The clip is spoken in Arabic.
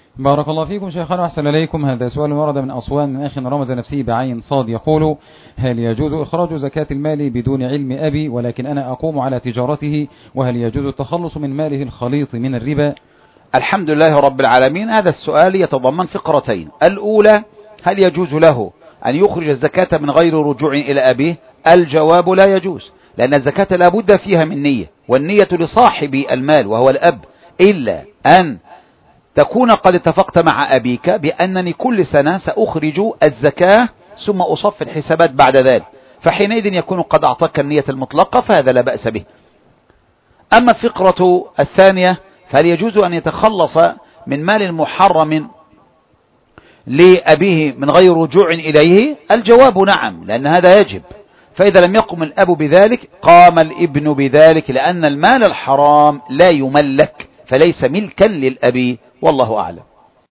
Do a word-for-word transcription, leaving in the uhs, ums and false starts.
بارك الله فيكم شيخنا وأحسن إليكم. هذا سؤال ورد من أسوان من أخ رمز نفسه بعين صاد، يقول: هل يجوز إخراج زكاة المال بدون علم أبي ولكن أنا أقوم على تجارته، وهل يجوز التخلص من ماله الخليط من الربا؟ الحمد لله رب العالمين. هذا السؤال يتضمن فقرتين. الأولى: هل يجوز له أن يخرج الزكاة من غير رجوع إلى أبيه؟ الجواب: لا يجوز، لأن الزكاة لا بد فيها من نية، والنية لصاحب المال وهو الأب، إلا أن تكون قد اتفقت مع أبيك بأنني كل سنة سأخرج الزكاة ثم أصف الحسابات بعد ذلك، فحينئذ يكون قد أعطاك النية المطلقة، فهذا لا بأس به. أما الفقرة الثانية: فهل يجوز أن يتخلص من مال محرم لأبيه من غير رجوع إليه؟ الجواب: نعم، لأن هذا يجب، فإذا لم يقم الأب بذلك قام الابن بذلك، لأن المال الحرام لا يملك، فليس ملكا للأب، والله أعلم.